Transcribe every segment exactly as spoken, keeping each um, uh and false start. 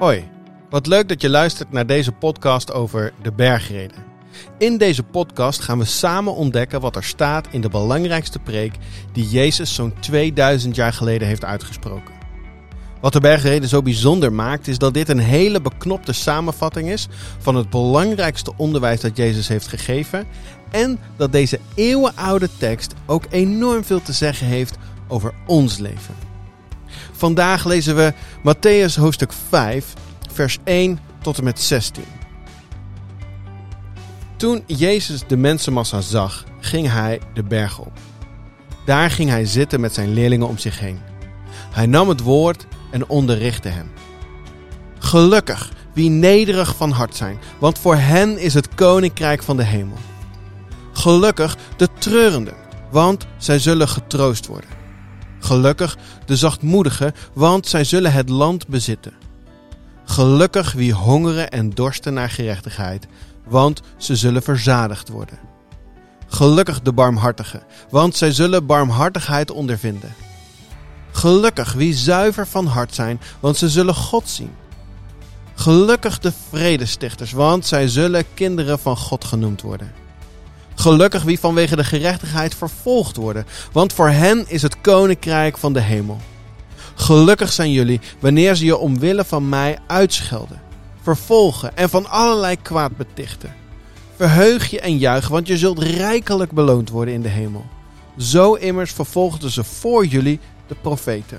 Hoi, wat leuk dat je luistert naar deze podcast over de bergreden. In deze podcast gaan we samen ontdekken wat er staat in de belangrijkste preek die Jezus zo'n tweeduizend jaar geleden heeft uitgesproken. Wat de bergreden zo bijzonder maakt is dat dit een hele beknopte samenvatting is van het belangrijkste onderwijs dat Jezus heeft gegeven en dat deze eeuwenoude tekst ook enorm veel te zeggen heeft over ons leven. Vandaag lezen we Mattheüs hoofdstuk vijf, vers één tot en met zestien. Toen Jezus de mensenmassa zag, ging hij de berg op. Daar ging hij zitten met zijn leerlingen om zich heen. Hij nam het woord en onderrichtte hen. Gelukkig wie nederig van hart zijn, want voor hen is het koninkrijk van de hemel. Gelukkig de treurenden, want zij zullen getroost worden. Gelukkig de zachtmoedigen, want zij zullen het land bezitten. Gelukkig wie hongeren en dorsten naar gerechtigheid, want ze zullen verzadigd worden. Gelukkig de barmhartigen, want zij zullen barmhartigheid ondervinden. Gelukkig wie zuiver van hart zijn, want ze zullen God zien. Gelukkig de vredestichters, want zij zullen kinderen van God genoemd worden. Gelukkig wie vanwege de gerechtigheid vervolgd worden, want voor hen is het koninkrijk van de hemel. Gelukkig zijn jullie wanneer ze je omwille van mij uitschelden, vervolgen en van allerlei kwaad betichten. Verheug je en juich, want je zult rijkelijk beloond worden in de hemel. Zo immers vervolgden ze voor jullie de profeten.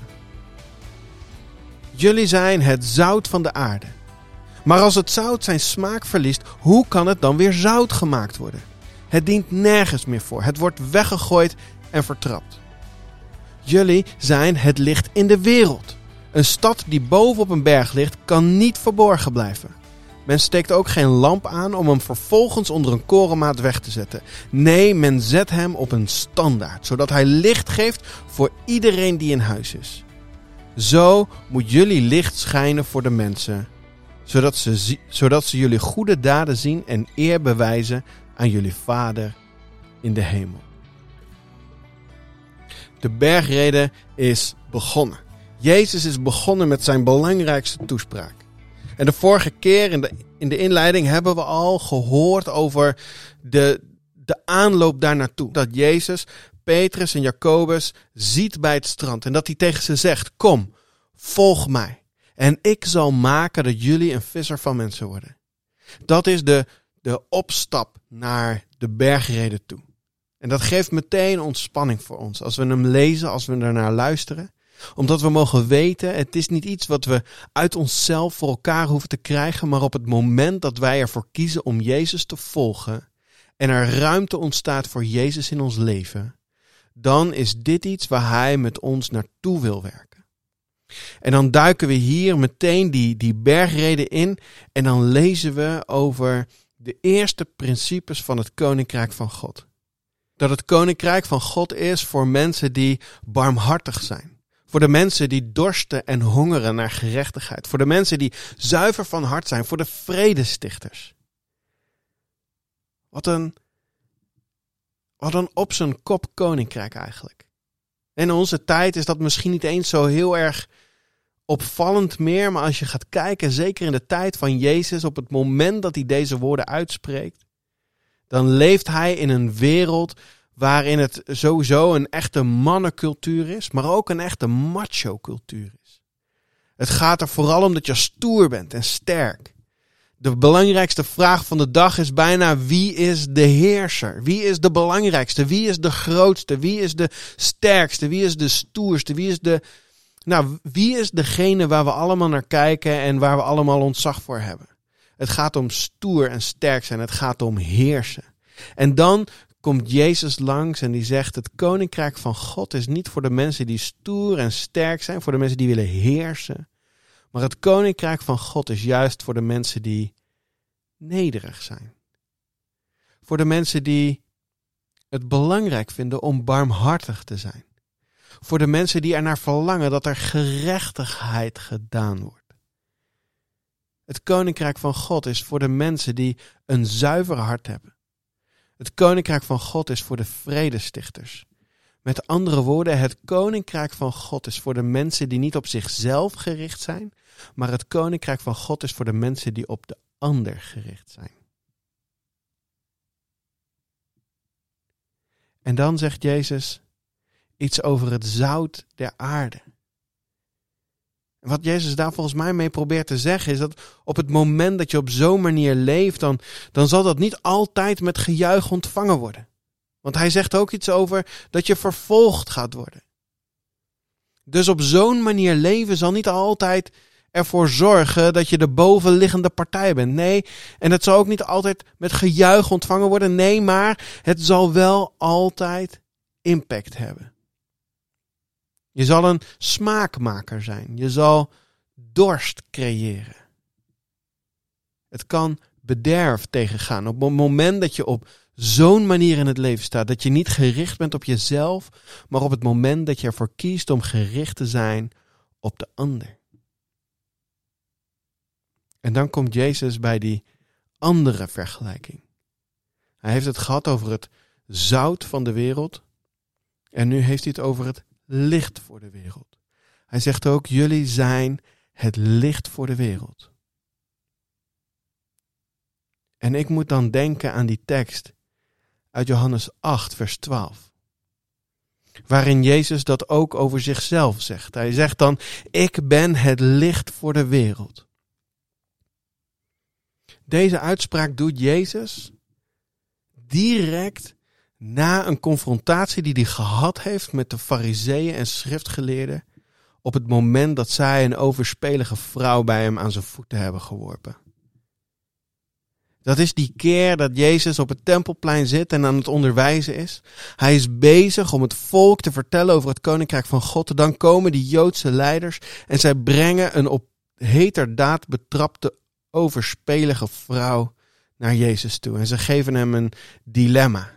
Jullie zijn het zout van de aarde. Maar als het zout zijn smaak verliest, hoe kan het dan weer zout gemaakt worden? Het dient nergens meer voor. Het wordt weggegooid en vertrapt. Jullie zijn het licht in de wereld. Een stad die boven op een berg ligt, kan niet verborgen blijven. Men steekt ook geen lamp aan om hem vervolgens onder een korenmaat weg te zetten. Nee, men zet hem op een standaard, zodat hij licht geeft voor iedereen die in huis is. Zo moet jullie licht schijnen voor de mensen, zodat ze, zodat ze jullie goede daden zien en eer bewijzen aan jullie Vader in de hemel. De bergreden is begonnen. Jezus is begonnen met zijn belangrijkste toespraak. En de vorige keer in de, in de inleiding hebben we al gehoord over de, de aanloop daar naartoe. Dat Jezus Petrus en Jacobus ziet bij het strand. En dat hij tegen ze zegt, kom, volg mij. En ik zal maken dat jullie een visser van mensen worden. Dat is de, de opstap naar de bergreden toe. En dat geeft meteen ontspanning voor ons. Als we hem lezen, als we ernaar luisteren. Omdat we mogen weten, het is niet iets wat we uit onszelf voor elkaar hoeven te krijgen. Maar op het moment dat wij ervoor kiezen om Jezus te volgen. En er ruimte ontstaat voor Jezus in ons leven. Dan is dit iets waar hij met ons naartoe wil werken. En dan duiken we hier meteen die, die bergreden in. En dan lezen we over de eerste principes van het Koninkrijk van God. Dat het Koninkrijk van God is voor mensen die barmhartig zijn. Voor de mensen die dorsten en hongeren naar gerechtigheid. Voor de mensen die zuiver van hart zijn. Voor de vredestichters. Wat een, wat een op zijn kop koninkrijk eigenlijk. In onze tijd is dat misschien niet eens zo heel erg opvallend meer. Maar als je gaat kijken, zeker in de tijd van Jezus, op het moment dat hij deze woorden uitspreekt. Dan leeft hij in een wereld waarin het sowieso een echte mannencultuur is, maar ook een echte macho-cultuur is. Het gaat er vooral om dat je stoer bent en sterk. De belangrijkste vraag van de dag is bijna wie is de heerser? Wie is de belangrijkste? Wie is de grootste? Wie is de sterkste? Wie is de stoerste? Wie is de... Nou, wie is degene waar we allemaal naar kijken en waar we allemaal ontzag voor hebben? Het gaat om stoer en sterk zijn. Het gaat om heersen. En dan komt Jezus langs en die zegt, het koninkrijk van God is niet voor de mensen die stoer en sterk zijn, voor de mensen die willen heersen. Maar het koninkrijk van God is juist voor de mensen die nederig zijn. Voor de mensen die het belangrijk vinden om barmhartig te zijn. Voor de mensen die ernaar verlangen dat er gerechtigheid gedaan wordt. Het koninkrijk van God is voor de mensen die een zuiver hart hebben. Het koninkrijk van God is voor de vredestichters. Met andere woorden, het koninkrijk van God is voor de mensen die niet op zichzelf gericht zijn, maar het koninkrijk van God is voor de mensen die op de ander gericht zijn. En dan zegt Jezus iets over het zout der aarde. En wat Jezus daar volgens mij mee probeert te zeggen is dat op het moment dat je op zo'n manier leeft, dan, dan zal dat niet altijd met gejuich ontvangen worden. Want hij zegt ook iets over dat je vervolgd gaat worden. Dus op zo'n manier leven zal niet altijd ervoor zorgen dat je de bovenliggende partij bent. Nee, en het zal ook niet altijd met gejuich ontvangen worden. Nee, maar het zal wel altijd impact hebben. Je zal een smaakmaker zijn. Je zal dorst creëren. Het kan bederf tegengaan. Op het moment dat je op zo'n manier in het leven staat, dat je niet gericht bent op jezelf, maar op het moment dat je ervoor kiest om gericht te zijn op de ander. En dan komt Jezus bij die andere vergelijking. Hij heeft het gehad over het zout van de wereld. En nu heeft hij het over het licht voor de wereld. Hij zegt ook, jullie zijn het licht voor de wereld. En ik moet dan denken aan die tekst uit Johannes acht, vers twaalf. Waarin Jezus dat ook over zichzelf zegt. Hij zegt dan, ik ben het licht voor de wereld. Deze uitspraak doet Jezus direct na een confrontatie die hij gehad heeft met de farizeeën en schriftgeleerden op het moment dat zij een overspelige vrouw bij hem aan zijn voeten hebben geworpen. Dat is die keer dat Jezus op het tempelplein zit en aan het onderwijzen is. Hij is bezig om het volk te vertellen over het koninkrijk van God. Dan komen die Joodse leiders en zij brengen een op heterdaad betrapte overspelige vrouw naar Jezus toe. En ze geven hem een dilemma.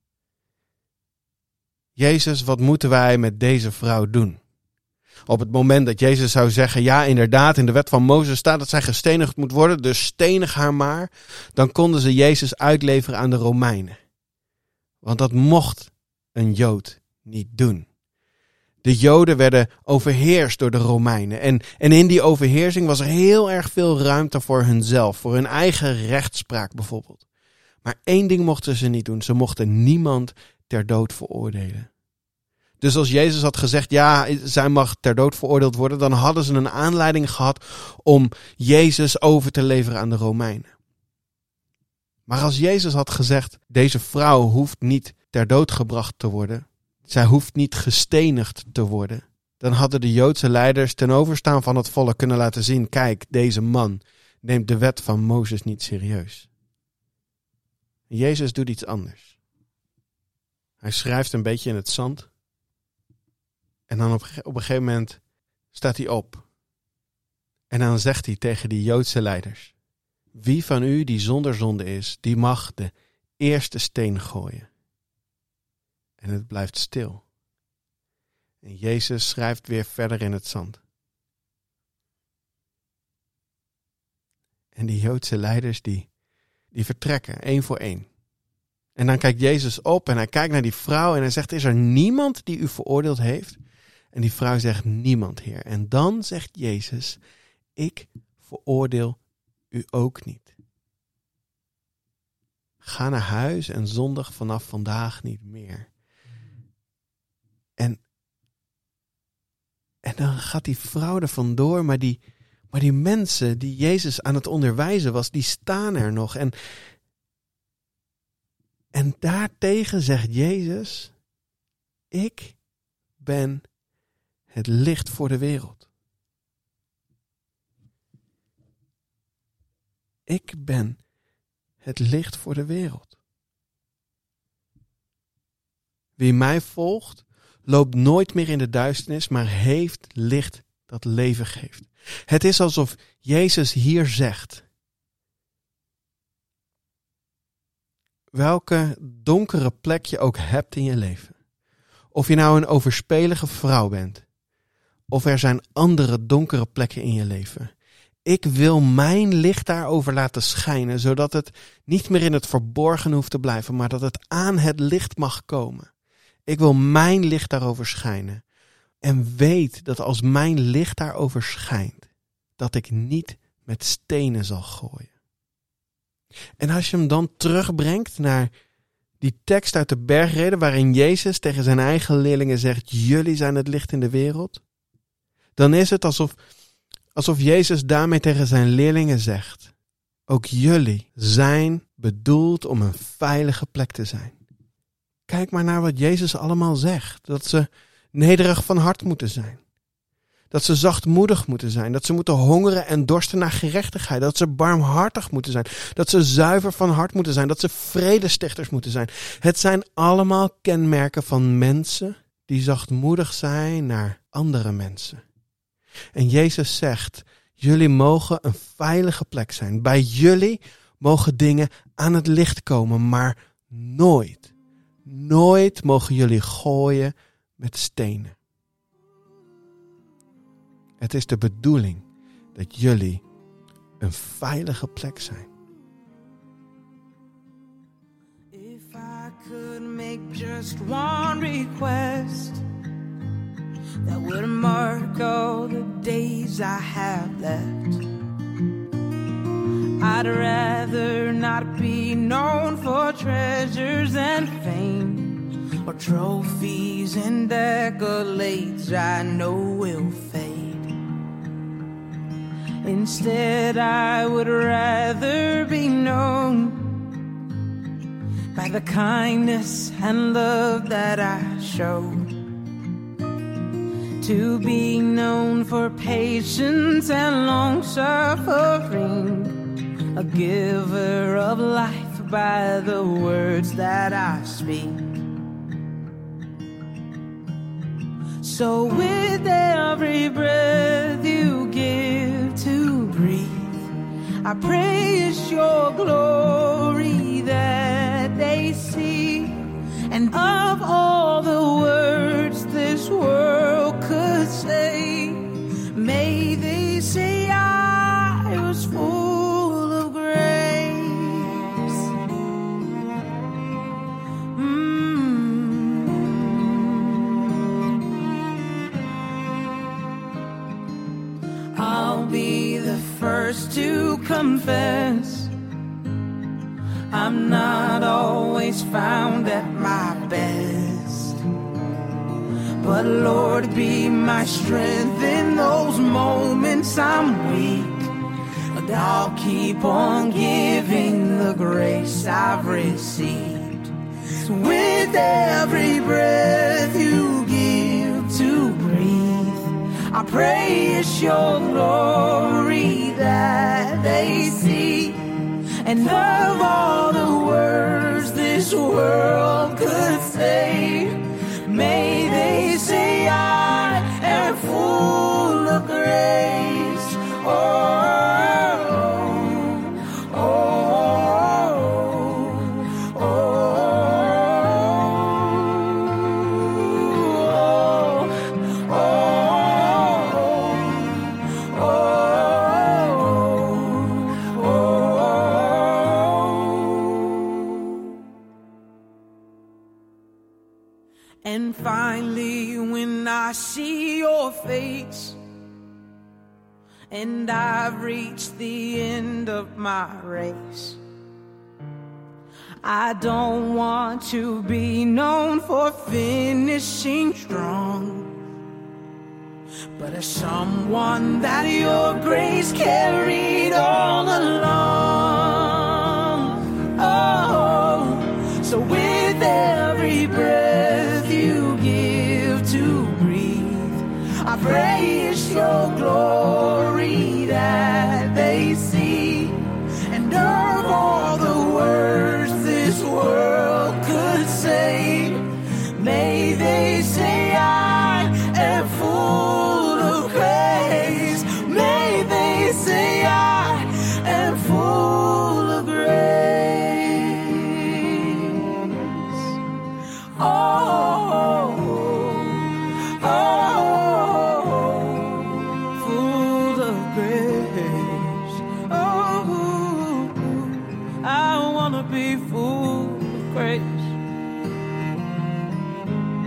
Jezus, wat moeten wij met deze vrouw doen? Op het moment dat Jezus zou zeggen, ja inderdaad, in de wet van Mozes staat dat zij gestenigd moet worden, dus stenig haar maar, dan konden ze Jezus uitleveren aan de Romeinen. Want dat mocht een Jood niet doen. De Joden werden overheerst door de Romeinen. En, en in die overheersing was er heel erg veel ruimte voor hunzelf, voor hun eigen rechtspraak bijvoorbeeld. Maar één ding mochten ze niet doen, ze mochten niemand ter dood veroordelen. Dus als Jezus had gezegd, ja, zij mag ter dood veroordeeld worden, dan hadden ze een aanleiding gehad om Jezus over te leveren aan de Romeinen. Maar als Jezus had gezegd, deze vrouw hoeft niet ter dood gebracht te worden, zij hoeft niet gestenigd te worden, dan hadden de Joodse leiders ten overstaan van het volk kunnen laten zien, kijk, deze man neemt de wet van Mozes niet serieus. Jezus doet iets anders. Hij schrijft een beetje in het zand. En dan op, op een gegeven moment staat hij op. En dan zegt hij tegen die Joodse leiders, wie van u die zonder zonde is, die mag de eerste steen gooien. En het blijft stil. En Jezus schrijft weer verder in het zand. En die Joodse leiders die, die vertrekken, één voor één. En dan kijkt Jezus op en hij kijkt naar die vrouw en hij zegt, is er niemand die u veroordeeld heeft? En die vrouw zegt, niemand, Heer. En dan zegt Jezus, ik veroordeel u ook niet. Ga naar huis en zondig vanaf vandaag niet meer. En, en dan gaat die vrouw er vandoor, maar die, maar die mensen die Jezus aan het onderwijzen was, die staan er nog. En, en daartegen zegt Jezus, ik ben het licht voor de wereld. Ik ben het licht voor de wereld. Wie mij volgt, loopt nooit meer in de duisternis, maar heeft licht dat leven geeft. Het is alsof Jezus hier zegt, welke donkere plek je ook hebt in je leven, of je nou een overspelige vrouw bent, of er zijn andere donkere plekken in je leven. Ik wil mijn licht daarover laten schijnen, zodat het niet meer in het verborgen hoeft te blijven, maar dat het aan het licht mag komen. Ik wil mijn licht daarover schijnen. En weet dat als mijn licht daarover schijnt, dat ik niet met stenen zal gooien. En als je hem dan terugbrengt naar die tekst uit de bergreden, waarin Jezus tegen zijn eigen leerlingen zegt, jullie zijn het licht in de wereld. Dan is het alsof, alsof Jezus daarmee tegen zijn leerlingen zegt, ook jullie zijn bedoeld om een veilige plek te zijn. Kijk maar naar wat Jezus allemaal zegt. Dat ze nederig van hart moeten zijn. Dat ze zachtmoedig moeten zijn. Dat ze moeten hongeren en dorsten naar gerechtigheid. Dat ze barmhartig moeten zijn. Dat ze zuiver van hart moeten zijn. Dat ze vredestichters moeten zijn. Het zijn allemaal kenmerken van mensen die zachtmoedig zijn naar andere mensen. En Jezus zegt, jullie mogen een veilige plek zijn. Bij jullie mogen dingen aan het licht komen, maar nooit, nooit mogen jullie gooien met stenen. Het is de bedoeling dat jullie een veilige plek zijn. If I could make just one request that would mark all the days I have left, I'd rather not be known for treasures and fame or trophies and accolades I know will fade. Instead, I would rather be known by the kindness and love that I show. To be known for patience and long suffering, a giver of life by the words that I speak. So with every breath you give to breathe, I pray it's your glory that they see. And of all the words this world could say, may they say I was full of grace. Mm. I'll be the first to confess I'm not always found at my best, but Lord, be my strength in those moments I'm weak, and I'll keep on giving the grace I've received. So with every breath you give to breathe, I pray it's your glory that they see. And of all the words this world could say, may they say I am full of grace. Oh, oh, oh, oh, oh, oh, oh. And finally, when I see your face and I've reached the end of my race, I don't want to be known for finishing strong, but as someone that your grace carried all along. Oh, so with every breath you give to breathe, I praise your glory that they see. And of all the words this world could say, may they say I am full of grace. May they say I am full of grace. Oh, oh, full of grace. Oh, I wanna be full of grace.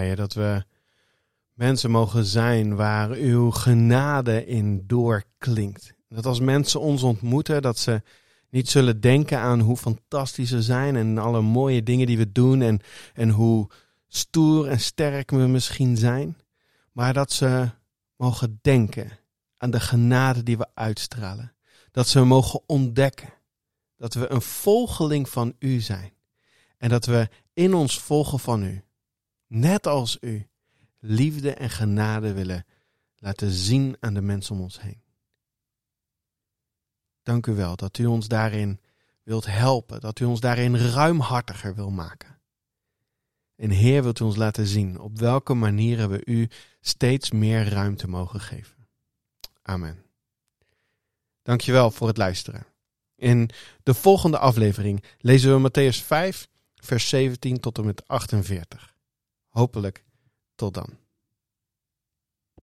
Heer, dat we mensen mogen zijn waar uw genade in doorklinkt. Dat als mensen ons ontmoeten, dat ze niet zullen denken aan hoe fantastisch we zijn en alle mooie dingen die we doen en, en hoe stoer en sterk we misschien zijn. Maar dat ze mogen denken aan de genade die we uitstralen. Dat ze mogen ontdekken dat we een volgeling van u zijn. En dat we in ons volgen van u, net als u, liefde en genade willen laten zien aan de mensen om ons heen. Dank u wel dat u ons daarin wilt helpen, dat u ons daarin ruimhartiger wil maken. En Heer, wilt u ons laten zien op welke manieren we u steeds meer ruimte mogen geven. Amen. Dank je wel voor het luisteren. In de volgende aflevering lezen we Mattheüs vijf, vers zeventien tot en met achtenveertig. Hopelijk tot dan.